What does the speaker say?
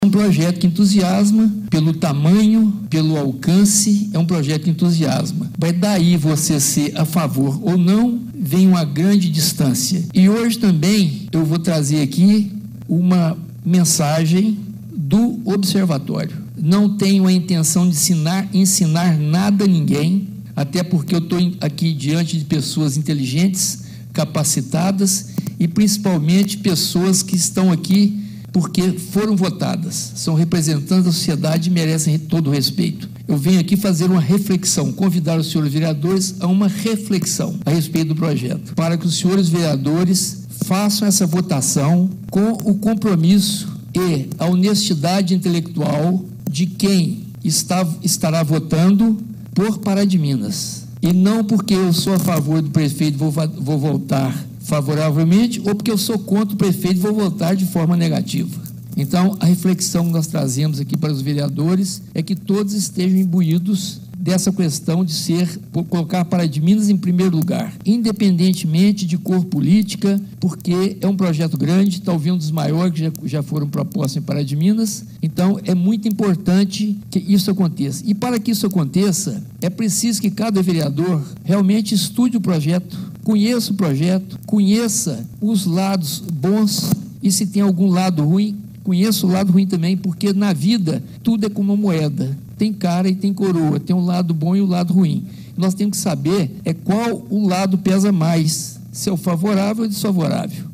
É um projeto que entusiasma pelo tamanho, pelo alcance, é um projeto que entusiasma. Vai daí você ser a favor ou não, vem uma grande distância. E hoje também eu vou trazer aqui uma mensagem do observatório. Não tenho a intenção de ensinar nada a ninguém, até porque eu estou aqui diante de pessoas inteligentes, capacitadas e principalmente pessoas que estão aqui porque foram votadas, são representantes da sociedade e merecem todo o respeito. Eu venho aqui fazer uma reflexão, convidar os senhores vereadores a uma reflexão a respeito do projeto, para que os senhores vereadores façam essa votação com o compromisso e a honestidade intelectual de quem estará votando por Pará de Minas. E não porque eu sou a favor do prefeito vou votar favoravelmente ou porque eu sou contra o prefeito vou votar de forma negativa. Então, a reflexão que nós trazemos aqui para os vereadores é que todos estejam imbuídos dessa questão de colocar Pará de Minas em primeiro lugar, independentemente de cor política, porque é um projeto grande, talvez um dos maiores que já foram propostos em Pará de Minas. Então, é muito importante que isso aconteça. E para que isso aconteça, é preciso que cada vereador realmente estude o projeto, conheça o projeto, conheça os lados bons e se tem algum lado ruim, conheça o lado ruim também, porque na vida tudo é como uma moeda. Tem cara e tem coroa, tem um lado bom e o lado ruim. Nós temos que saber qual o lado pesa mais, se é o favorável ou o desfavorável.